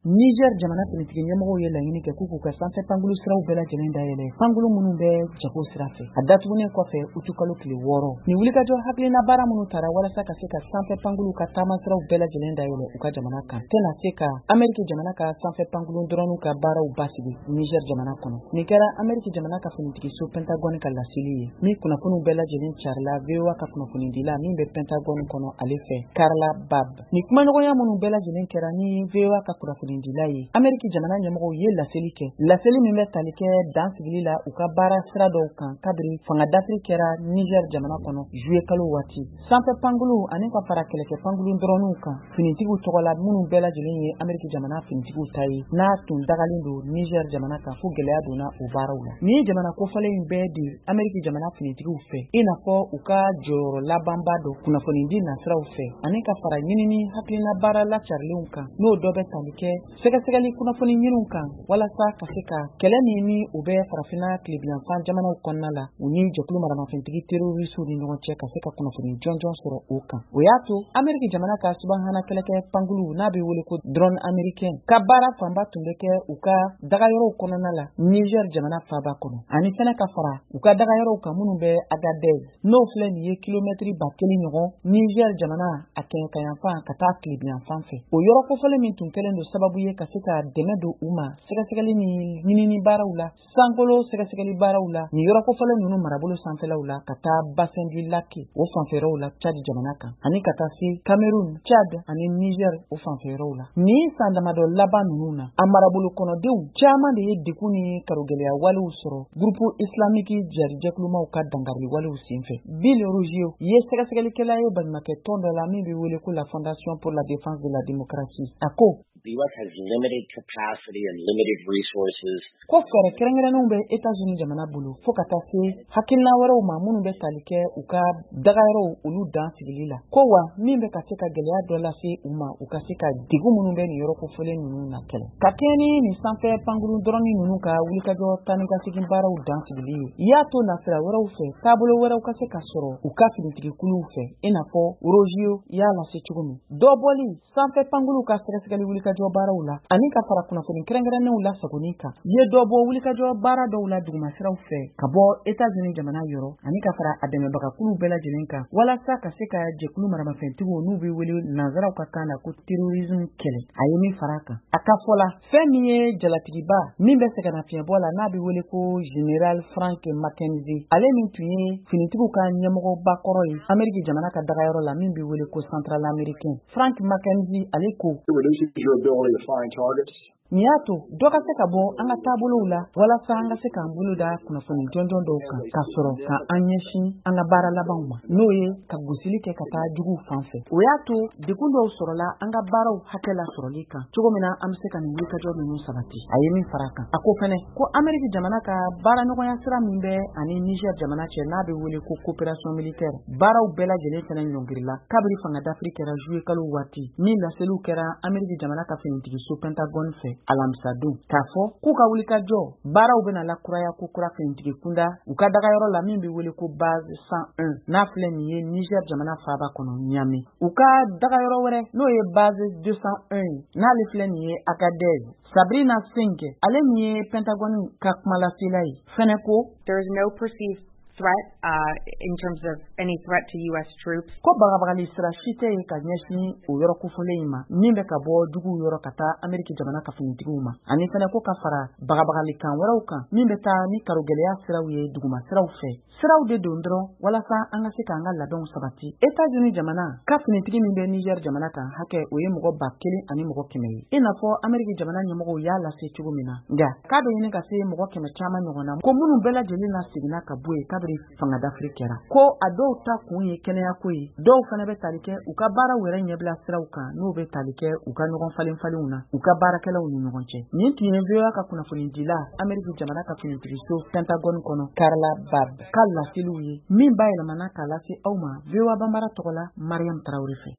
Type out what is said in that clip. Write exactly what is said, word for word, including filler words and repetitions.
Niger jamana finitigi ɲɛmɔgɔw ye laɲini kɛ k'u k'u ka sanfɛ pankulu siraw bɛɛ lajɛlen dayɛlɛ pankulu minnu bɛ jago sira fɛ a datugunen kɔfɛ utukalo tile wɔɔrɔ ni wulikajɔ hakilina baara minnu tara walasa ka se ka sanfɛ pankulu ka taama siraw bɛɛ lajɛlen dayɛlɛ u ka jamana kan tɛna se ka Ameriki jamana ka sanfɛ pankulu dɔrɔnw ka baaraw basigi Niger jamana kɔnɔ nin kɛra Ameriki jamana ka finitigi so Pentagone ka laseli ye min kunnafoniw bɛɛ lajɛlen carila V O A ka kunnafoni dila min bɛ Pentagone kɔnɔ ale fɛ Karla Babb ni kumaɲɔgɔnya minnu bɛɛ lajɛlen kɛra ni V O A ka kunnafoni dila ye Ameriki jamana ɲɛmɔgɔw ye laseli kɛ laseli min bɛ tali kɛ dan sigili la u ka baara sira dɔw kan kabiri fanga dafiri kɛra Niger jamana kɔnɔ juillet kalo waati sanfɛ pankulu ani ka fara kɛlɛkɛ pankulu dɔrɔnw kan finitigiw tɔgɔla minnu bɛɛ lajɛlen ye Ameriki jamana finitigiw ta ye n'a tun dagalen don Niger jamana kan fo gɛlɛya donna u baaraw la ni jamana kofɔlen in bɛɛ di Ameriki jamana finitigiw fɛ i n'a fɔ u ka jɔyɔrɔ labanba dɔ kunnafoni di nasiraw fɛ ani ka fara ɲinini hakilina baara lacarilenw kan n'o dɔ bɛ tali kɛ sɛgɛsɛgɛli kunnafoni ɲiniw kan walasa ka se ka kɛlɛ min ni u bɛ farafina tilebiyanfan jamanaw kɔnɔna la u ni jɛkulu maramafɛntigi terrorisiw ni ɲɔgɔn cɛ ka se ka kunnafoni jɔnjɔn sɔrɔ o kan o y'a to Ameriki jamana ka subahana kɛlɛkɛ pankulu n'a bɛ wele ko drone américain ka baara fanba tun bɛ kɛ u ka dagayɔrɔw kɔnɔna la Niger jamana faaba kɔnɔ ani fɛnɛ ka fara u ka dagayɔrɔw kan minnu bɛ Agadez n'o filɛ nin ye kilomɛtiri ba kelen ɲɔgɔn Niger jamana a kɛɲɛkayanfan ka taa tilebiyanfan fɛ o yɔrɔ kofɔlen min tun kɛlen don sababu ye ka se ka dɛmɛ don u ma sɛgɛsɛgɛli ni ɲinini baaraw la sankolo sɛgɛsɛgɛli baaraw la ni yɔrɔ kofɔlen ninnu marabolo sanfɛlaw la ka taa bassin du lac o fanfɛraw la Tchad jamana kan ani ka taa se Cameroun Tchad ani Niger o fanfɛraw la ni san damadɔ laban ninnu na a marabolo kɔnɔdenw caman de ye degun ni karogɛlɛya walew sɔrɔ groupe islamique jarijɛkulumaw ka dankari walew senfɛ Bill Rugio ye sɛgɛsɛgɛlikɛla ye baɲumankɛ tɔn dɔ la min bɛ wele ko la Fondation pour la défense de la démocratie a ko The U S has limited capacity and limited resources. Ko fɛrɛ kɛrɛnkɛrɛnnenw bɛ États-Unis jamana bolo fo ka taa se hakilina wɛrɛw ma minnu bɛ tali kɛ u ka dagayɔrɔw olu dan sigili la ko wa min bɛ ka se ka gɛlɛya dɔ lase u ma u ka se ka degun minnu bɛ nin yɔrɔ kofɔlen ninnu na kɛlɛ ka kɛɲɛ ni nin sanfɛ pankulu dɔrɔnni ninnu ka wulikajɔ taa ni ka segin baaraw dan sigili ye i y'a to nasira wɛrɛw fɛ taabolo wɛrɛw ka se ka sɔrɔ u ka finitigikuluw fɛ i n'a fɔ Rogio y'a lase cogo min dɔ bɔli sanfɛ pankulu ka sɛgɛsɛgɛli wulikajɔ jɔ baaraw la ani ka fara kunnafoni kɛrɛnkɛrɛnnenw la sagoni kan ye dɔ bɔ wulikajɔ baara dɔw la dugumasiraw fɛ ka bɔ États-Unis jamana yɔrɔ ani ka fara a dɛmɛbagakulu bɛɛ lajɛlen kan walasa ka se ka jɛkulu maramafɛntigiw n'u bɛ wele nanzaraw ka kan na ko terrorisme kɛlɛ a ye min fara kan a ka fɔ la fɛn min ye jalatigiba min bɛ sɛgɛnnafiɲɛbɔ la n'a bɛ wele ko General Frank Mackenzie ale min tun ye finitigiw ka ɲɛmɔgɔba kɔrɔ ye Ameriki jamana ka dagayɔrɔ la min bɛ wele ko Central Americain Frank Mackenzie ale ko ability to find targets. Ni y'a to dɔ ka se ka bɔ an ka taabolow la walasa an ka se k'an bolo da kunnafoni jɔnjɔn dɔw kan ka sɔrɔ ka an ɲɛsin an ka baara labanw ma n'o ye ka gosili kɛ ka taa juguw fan fɛ o y'a to degun dɔw sɔrɔla an ka baaraw hakɛ la sɔrɔli kan cogo min na an bɛ se ka nin wulikajɔ ninnu sabati a ye min fara kan a ko fɛnɛ ko Ameriki jamana ka baara ɲɔgɔnya sira min bɛ ani Niger jamana cɛ n'a bɛ wele ko coopération militaire baaraw bɛɛ lajɛlen fɛnɛ ɲɔngirila kabiri fanga dafiri kɛra juillet kalo waati min laseliw kɛra Ameriki jamana ka finitigi so Pentagone fɛ alamisa don k'a fɔ k'u ka wulikajɔ baaraw bɛna lakuraya ko kura finitigi kunda u ka dagayɔrɔ la min bɛ wele ko base cent un n'a filɛ nin ye Niger jamana faaba kɔnɔ Niamey u ka dagayɔrɔ wɛrɛ n'o ye base deux cent un n'ale filɛ nin ye Agadez Sabrina Senke ale min ye Pentagone ka kumalasela ye fɛnɛ ko there is no perceived threat uh, in terms of any threat to U S troops. Ko bagabagali sira si tɛ ka ɲɛsin o yɔrɔ kofɔlen in ma min bɛ ka bɔ dugu yɔrɔ ka taa Ameriki jamana ka finitigiw ma ani fɛnɛ ko ka fara bagabagali kan wɛrɛw kan min bɛ taa ni karogɛlɛya siraw ye duguma siraw fɛ siraw de don dɔrɔn walasa an ka se k'an ka labɛnw sabati États-Unis jamana ka finitigi min bɛ Niger jamana kan hakɛ o ye mɔgɔ ba kelen ani mɔgɔ kɛmɛ ye i n'a fɔ Ameriki jamana ɲɛmɔgɔw y'a lase cogo min na nka k'a bɛ ɲini ka se mɔgɔ kɛmɛ caman ɲɔgɔn na ko minnu bɛɛ lajɛlen na seginna ka bɔ yen kabiri fanga dafiri kɛra ko a dɔw ta kun ye kɛnɛyako ye dɔw fana bɛ tali kɛ u ka baaraw yɛrɛ ɲɛbila siraw kan n'u bɛ tali kɛ u ka ɲɔgɔn falen falenw na u ka baarakɛlaw ni ɲɔgɔn cɛ nin tun ye V O A ka kunnafoni dila Ameriki jamana ka finitigi so Pentagone kɔnɔ Karla Babb ka laseliw ye min bayɛlɛmana k'a lase aw ma V O A banbaara tɔgɔ la Mariam Tarawele fɛ